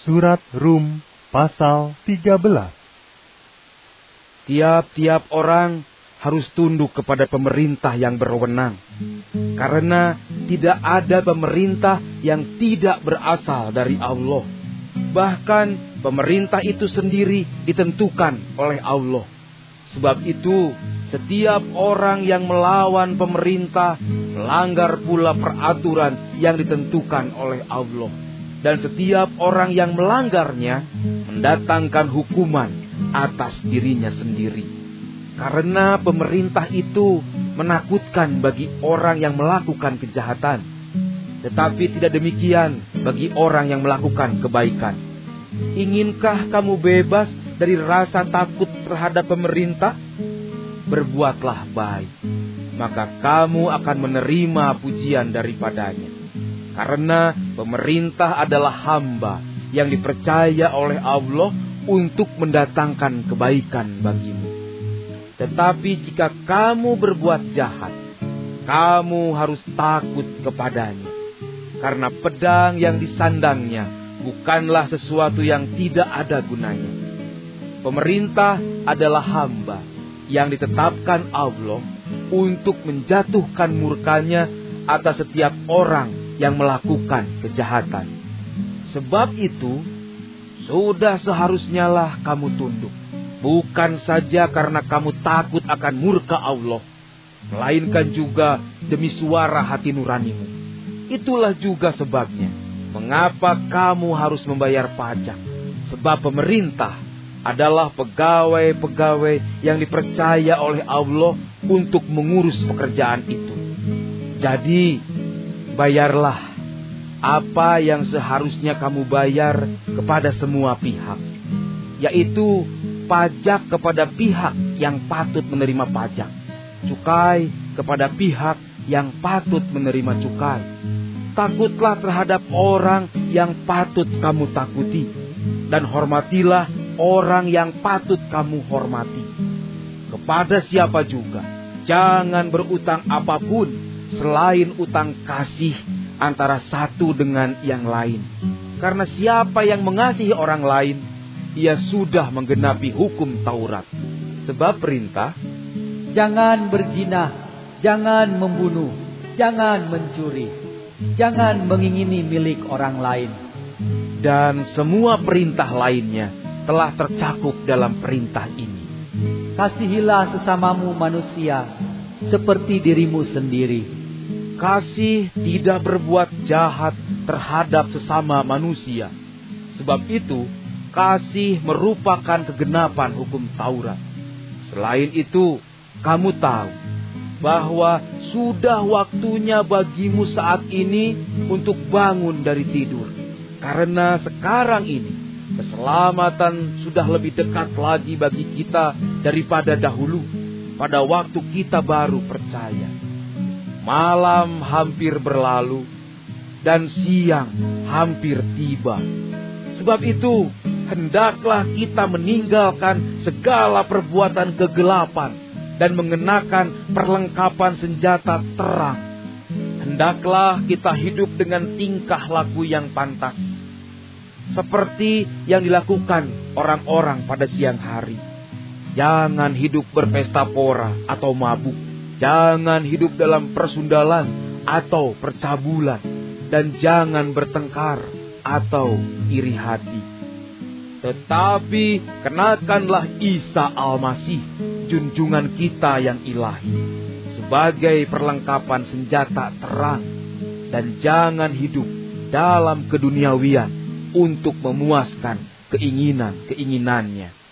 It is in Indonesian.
Surat Rum pasal 13. Tiap-tiap orang harus tunduk kepada pemerintah yang berwenang, karena tidak ada pemerintah yang tidak berasal dari Allah. Bahkan pemerintah itu sendiri ditentukan oleh Allah. Sebab itu, setiap orang yang melawan pemerintah melanggar pula peraturan yang ditentukan oleh Allah. Dan setiap orang yang melanggarnya mendatangkan hukuman atas dirinya sendiri. Karena pemerintah itu menakutkan bagi orang yang melakukan kejahatan, tetapi tidak demikian bagi orang yang melakukan kebaikan. Inginkah kamu bebas dari rasa takut terhadap pemerintah? Berbuatlah baik, maka kamu akan menerima pujian daripadanya. Karena pemerintah adalah hamba yang dipercaya oleh Allah untuk mendatangkan kebaikan bagimu. Tetapi jika kamu berbuat jahat, kamu harus takut kepadanya. Karena pedang yang disandangnya bukanlah sesuatu yang tidak ada gunanya. Pemerintah adalah hamba yang ditetapkan Allah untuk menjatuhkan murkanya atas setiap orang yang melakukan kejahatan. Sebab itu, sudah seharusnya lah kamu tunduk. Bukan saja karena kamu takut akan murka Allah, melainkan juga demi suara hati nuranimu. Itulah juga sebabnya mengapa kamu harus membayar pajak. Sebab pemerintah adalah pegawai-pegawai yang dipercaya oleh Allah untuk mengurus pekerjaan itu. Jadi, bayarlah apa yang seharusnya kamu bayar kepada semua pihak, yaitu pajak kepada pihak yang patut menerima pajak, cukai kepada pihak yang patut menerima cukai. Takutlah terhadap orang yang patut kamu takuti, dan hormatilah orang yang patut kamu hormati. Kepada siapa juga, jangan berutang apapun selain utang kasih antara satu dengan yang lain. Karena siapa yang mengasihi orang lain, ia sudah menggenapi hukum Taurat. Sebab perintah, jangan berzina, jangan membunuh, jangan mencuri, jangan mengingini milik orang lain, dan semua perintah lainnya telah tercakup dalam perintah ini. Kasihilah sesamamu manusia seperti dirimu sendiri. Kasih tidak berbuat jahat terhadap sesama manusia. Sebab itu, kasih merupakan kegenapan hukum Taurat. Selain itu, kamu tahu bahwa sudah waktunya bagimu saat ini untuk bangun dari tidur. Karena sekarang ini, keselamatan sudah lebih dekat lagi bagi kita daripada dahulu, pada waktu kita baru percaya. Malam hampir berlalu dan siang hampir tiba. Sebab itu, hendaklah kita meninggalkan segala perbuatan kegelapan dan mengenakan perlengkapan senjata terang. Hendaklah kita hidup dengan tingkah laku yang pantas, seperti yang dilakukan orang-orang pada siang hari. Jangan hidup berpesta pora atau mabuk. Jangan hidup dalam persundalan atau percabulan, dan jangan bertengkar atau iri hati. Tetapi kenakanlah Isa Al-Masih, junjungan kita yang ilahi, sebagai perlengkapan senjata terang, dan jangan hidup dalam keduniawian untuk memuaskan keinginan-keinginannya.